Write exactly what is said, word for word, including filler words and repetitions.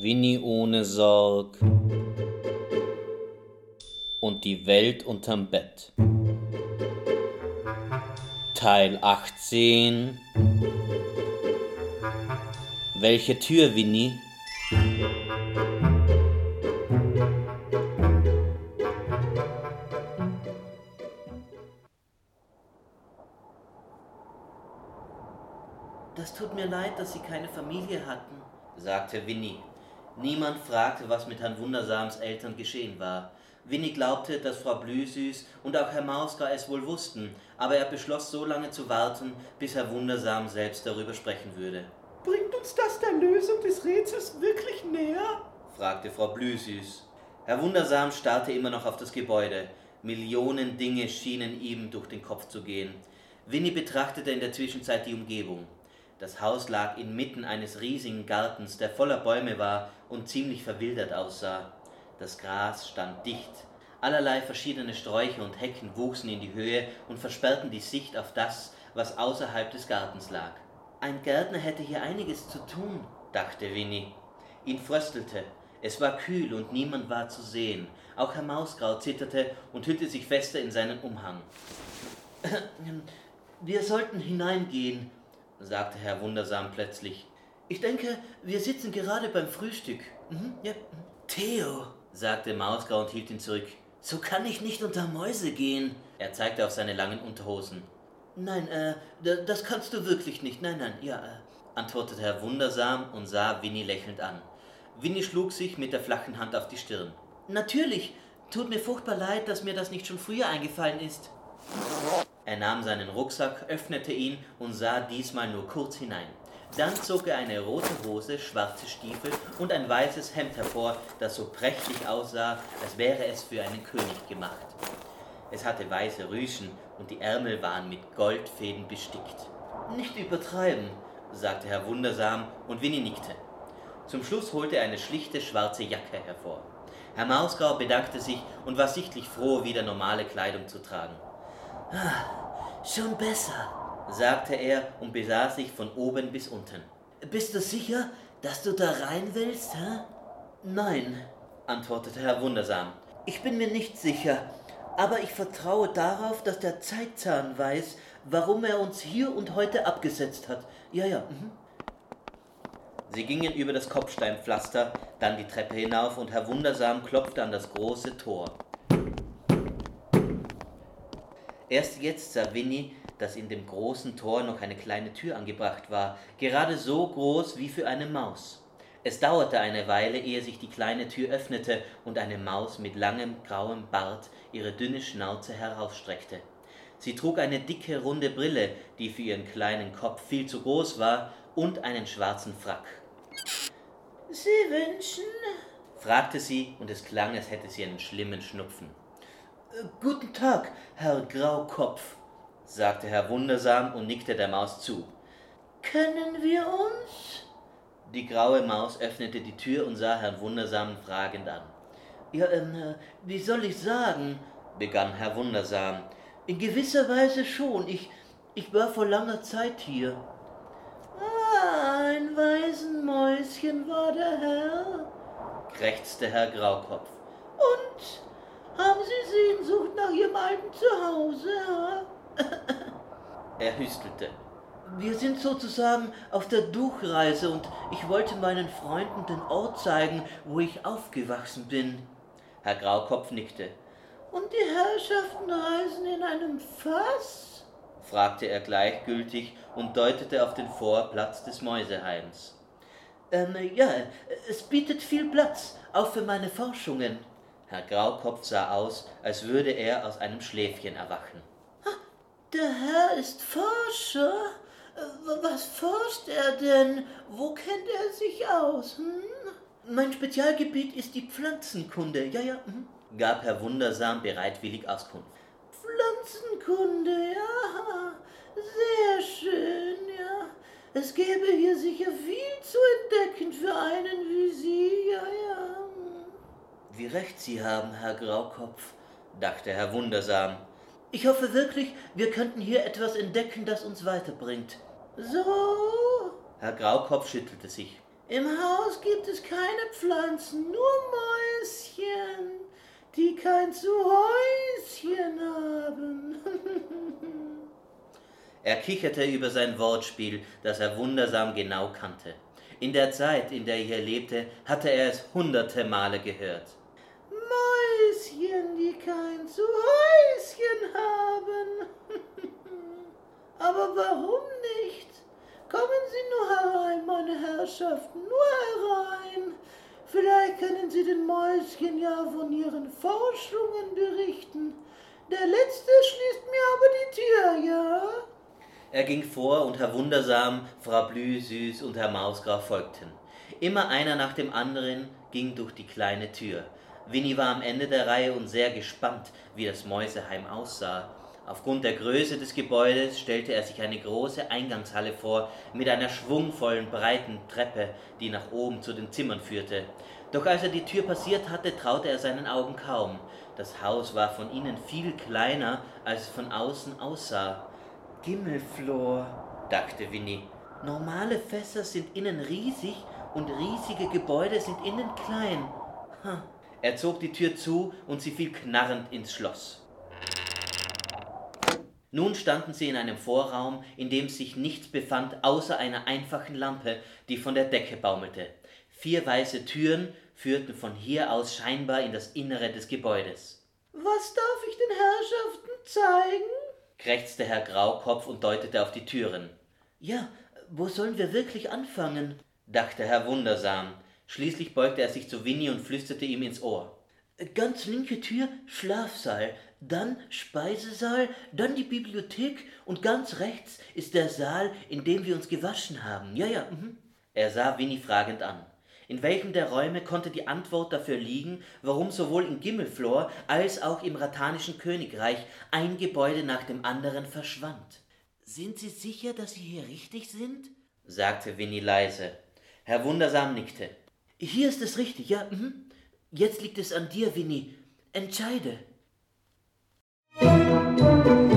Winnie ohne Sorg und die Welt unterm Bett. Teil achtzehn. Welche Tür, Winnie? Das tut mir leid, dass Sie keine Familie hatten, sagte Winnie. Niemand fragte, was mit Herrn Wundersams Eltern geschehen war. Winnie glaubte, dass Frau Blühsüß und auch Herr Mausgar es wohl wussten, aber er beschloss, so lange zu warten, bis Herr Wundersam selbst darüber sprechen würde. »Bringt uns das der Lösung des Rätsels wirklich näher?« fragte Frau Blühsüß. Herr Wundersam starrte immer noch auf das Gebäude. Millionen Dinge schienen ihm durch den Kopf zu gehen. Winnie betrachtete in der Zwischenzeit die Umgebung. Das Haus lag inmitten eines riesigen Gartens, der voller Bäume war und ziemlich verwildert aussah. Das Gras stand dicht. Allerlei verschiedene Sträucher und Hecken wuchsen in die Höhe und versperrten die Sicht auf das, was außerhalb des Gartens lag. Ein Gärtner hätte hier einiges zu tun, dachte Winnie. Ihn fröstelte. Es war kühl und niemand war zu sehen. Auch Herr Mausgrau zitterte und hüllte sich fester in seinen Umhang. »Wir sollten hineingehen«, sagte Herr Wundersam plötzlich. »Ich denke, wir sitzen gerade beim Frühstück.« Mhm, ja. »Theo«, sagte Mausgrau und hielt ihn zurück. »So kann ich nicht unter Mäuse gehen.« Er zeigte auf seine langen Unterhosen. »Nein, äh, das kannst du wirklich nicht. Nein, nein, ja, äh«, antwortete Herr Wundersam und sah Winnie lächelnd an. Winnie schlug sich mit der flachen Hand auf die Stirn. »Natürlich, tut mir furchtbar leid, dass mir das nicht schon früher eingefallen ist.« Er nahm seinen Rucksack, öffnete ihn und sah diesmal nur kurz hinein. Dann zog er eine rote Hose, schwarze Stiefel und ein weißes Hemd hervor, das so prächtig aussah, als wäre es für einen König gemacht. Es hatte weiße Rüschen und die Ärmel waren mit Goldfäden bestickt. »Nicht übertreiben«, sagte Herr Wundersam und Winnie nickte. Zum Schluss holte er eine schlichte schwarze Jacke hervor. Herr Mausgrau bedankte sich und war sichtlich froh, wieder normale Kleidung zu tragen. »Ah, schon besser«, sagte er und besah sich von oben bis unten. »Bist du sicher, dass du da rein willst, hä?« »Nein«, antwortete Herr Wundersam. »Ich bin mir nicht sicher, aber ich vertraue darauf, dass der Zeitzahn weiß, warum er uns hier und heute abgesetzt hat. Ja, ja, mhm.« Sie gingen über das Kopfsteinpflaster, dann die Treppe hinauf und Herr Wundersam klopfte an das große Tor. Erst jetzt sah Winnie, dass in dem großen Tor noch eine kleine Tür angebracht war, gerade so groß wie für eine Maus. Es dauerte eine Weile, ehe sich die kleine Tür öffnete und eine Maus mit langem grauem Bart ihre dünne Schnauze herausstreckte. Sie trug eine dicke, runde Brille, die für ihren kleinen Kopf viel zu groß war, und einen schwarzen Frack. »Sie wünschen?« fragte sie, und es klang, als hätte sie einen schlimmen Schnupfen. »Guten Tag, Herr Graukopf«, sagte Herr Wundersam und nickte der Maus zu. »Kennen wir uns?« Die graue Maus öffnete die Tür und sah Herrn Wundersam fragend an. »Ja, ähm, wie soll ich sagen?«, begann Herr Wundersam. »In gewisser Weise schon. Ich, ich war vor langer Zeit hier.« »Ah, ein Waisenmäuschen war der Herr«, krächzte Herr Graukopf. »Und haben Sie Sehnsucht nach Ihrem alten Zuhause, ja?« Er hüstelte. »Wir sind sozusagen auf der Durchreise und ich wollte meinen Freunden den Ort zeigen, wo ich aufgewachsen bin.« Herr Graukopf nickte. »Und die Herrschaften reisen in einem Fass?« fragte er gleichgültig und deutete auf den Vorplatz des Mäuseheims. »Ähm, ja, es bietet viel Platz, auch für meine Forschungen.« Herr Graukopf sah aus, als würde er aus einem Schläfchen erwachen. »Der Herr ist Forscher? Was forscht er denn? Wo kennt er sich aus? Hm? Mein Spezialgebiet ist die Pflanzenkunde, ja, ja«, hm, gab Herr Wundersam bereitwillig Auskunft. »Pflanzenkunde, ja, sehr schön, ja. Es gäbe hier sicher viel zu entdecken für einen wie Sie, ja, ja.« »Wie recht Sie haben, Herr Graukopf«, dachte Herr Wundersam. »Ich hoffe wirklich, wir könnten hier etwas entdecken, das uns weiterbringt.« »So«, Herr Graukopf schüttelte sich. Im Haus gibt es keine Pflanzen, nur Mäuschen, die kein Zuhäuschen haben. Er kicherte über sein Wortspiel, das er wundersam genau kannte. In der Zeit, in der er hier lebte, hatte er es hunderte Male gehört. Mäuschen, die kein Zuhäuschen haben. Aber warum nicht? Kommen Sie nur herein, meine Herrschaften, nur herein. Vielleicht können Sie den Mäuschen ja von Ihren Forschungen berichten. Der Letzte schließt mir aber die Tür, ja? Er ging vor und Herr Wundersam, Frau Blühsüß und Herr Mausgrau folgten. Immer einer nach dem anderen ging durch die kleine Tür. Winnie war am Ende der Reihe und sehr gespannt, wie das Mäuseheim aussah. Aufgrund der Größe des Gebäudes stellte er sich eine große Eingangshalle vor, mit einer schwungvollen, breiten Treppe, die nach oben zu den Zimmern führte. Doch als er die Tür passiert hatte, traute er seinen Augen kaum. Das Haus war von innen viel kleiner, als es von außen aussah. Gimmelflor, dachte Winnie. Normale Fässer sind innen riesig und riesige Gebäude sind innen klein. Hm. Er zog die Tür zu und sie fiel knarrend ins Schloss. Nun standen sie in einem Vorraum, in dem sich nichts befand, außer einer einfachen Lampe, die von der Decke baumelte. Vier weiße Türen führten von hier aus scheinbar in das Innere des Gebäudes. Was darf ich den Herrschaften zeigen? Krächzte Herr Graukopf und deutete auf die Türen. Ja, wo sollen wir wirklich anfangen? Dachte Herr Wundersam. Schließlich beugte er sich zu Winnie und flüsterte ihm ins Ohr. Ganz linke Tür, Schlafsaal, dann Speisesaal, dann die Bibliothek und ganz rechts ist der Saal, in dem wir uns gewaschen haben. Ja, ja, mhm. Er sah Winnie fragend an. In welchem der Räume konnte die Antwort dafür liegen, warum sowohl in Gimmelflor als auch im Rathanischen Königreich ein Gebäude nach dem anderen verschwand? »Sind Sie sicher, dass Sie hier richtig sind?« sagte Winnie leise. Herr Wundersam nickte. »Hier ist es richtig, ja. Mhm. Jetzt liegt es an dir, Winnie. Entscheide.«